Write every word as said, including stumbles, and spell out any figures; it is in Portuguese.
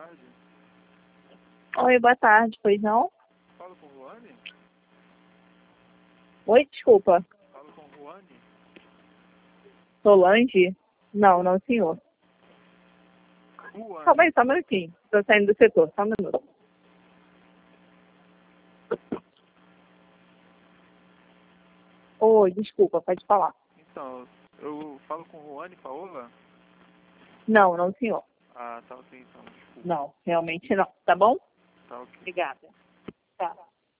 tarde. Oi, boa tarde, pois não? Falo com Ruane? Oi, desculpa. Falo com Ruane? Solange? Não, não, senhor. Ruane. Calma aí, só um minutinho. Tô saindo do setor, só um minuto. Oi, desculpa, pode falar. Então, eu falo com Ruane Paola? Não, não, senhor. Ah, tá ok então, desculpa. Não, realmente não. Tá bom? Tá ok. Obrigada. Tá.